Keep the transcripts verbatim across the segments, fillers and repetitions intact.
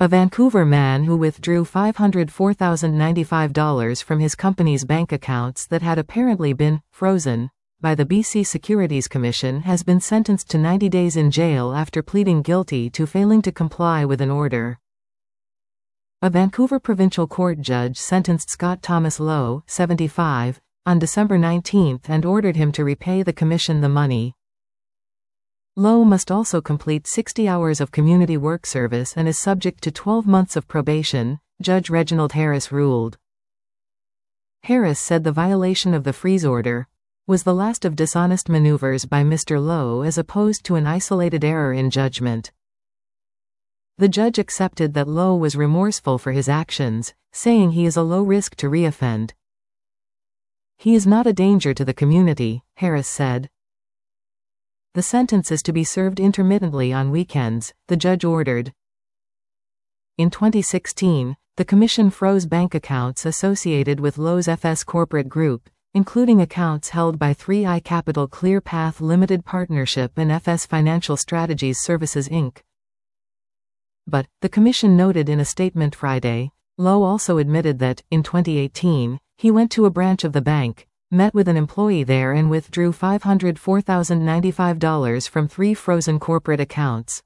A Vancouver man who withdrew five hundred four thousand ninety-five dollars from his company's bank accounts that had apparently been frozen by the B C Securities Commission has been sentenced to ninety days in jail after pleading guilty to failing to comply with an order. A Vancouver provincial court judge sentenced Scott Thomas Lowe, seventy-five, on December nineteenth and ordered him to repay the commission the money. Lowe must also complete sixty hours of community work service and is subject to twelve months of probation, Judge Reginald Harris ruled. Harris said the violation of the freeze order was the last of dishonest maneuvers by Mister Lowe as opposed to an isolated error in judgment. The judge accepted that Lowe was remorseful for his actions, saying he is a low risk to reoffend. He is not a danger to the community, Harris said. The sentence is to be served intermittently on weekends, the judge ordered. In twenty sixteen, the commission froze bank accounts associated with Lowe's F S corporate group, including accounts held by three I Capital ClearPath Limited Partnership and F S Financial Strategies Services Incorporated. But, the commission noted in a statement Friday, Lowe also admitted that, in twenty eighteen, he went to a branch of the bank, met with an employee there and withdrew five hundred four thousand ninety-five dollars from three frozen corporate accounts.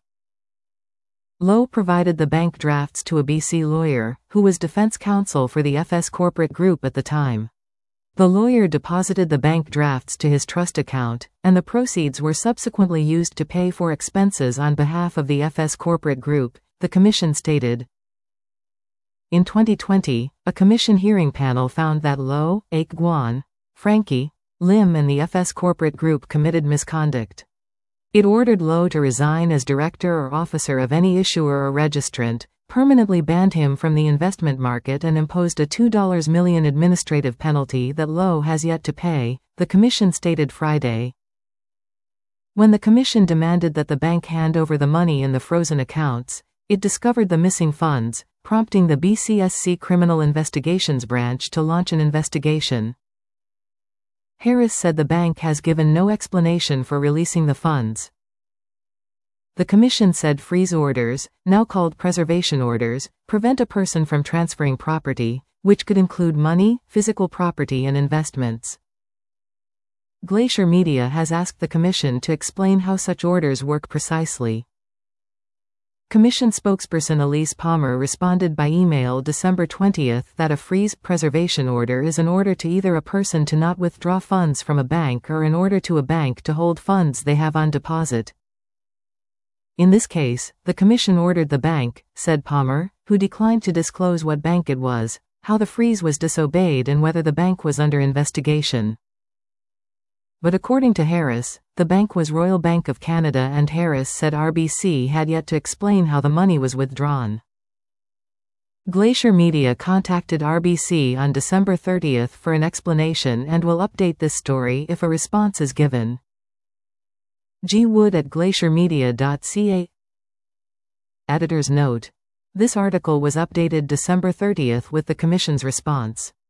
Lowe provided the bank drafts to a B C lawyer, who was defense counsel for the F S corporate group at the time. The lawyer deposited the bank drafts to his trust account, and the proceeds were subsequently used to pay for expenses on behalf of the F S corporate group, the commission stated. In twenty twenty, a commission hearing panel found that Lowe, Ake Guan, Frankie Lim and the F S corporate group committed misconduct. It ordered Lowe to resign as director or officer of any issuer or registrant, permanently banned him from the investment market and imposed a two million dollars administrative penalty that Lowe has yet to pay, the commission stated Friday. When the commission demanded that the bank hand over the money in the frozen accounts, it discovered the missing funds, prompting the B C S C Criminal Investigations Branch to launch an investigation. Harris said the bank has given no explanation for releasing the funds. The commission said freeze orders, now called preservation orders, prevent a person from transferring property, which could include money, physical property and investments. Glacier Media has asked the commission to explain how such orders work precisely. Commission spokesperson Elise Palmer responded by email December twentieth that a freeze preservation order is an order to either a person to not withdraw funds from a bank or an order to a bank to hold funds they have on deposit. In this case, the commission ordered the bank, said Palmer, who declined to disclose what bank it was, how the freeze was disobeyed and whether the bank was under investigation. But according to Harris, the bank was Royal Bank of Canada and Harris said R B C had yet to explain how the money was withdrawn. Glacier Media contacted R B C on December thirtieth for an explanation and will update this story if a response is given. G. Wood at glacier media dot c a. Editor's note. This article was updated December thirtieth with the Commission's response.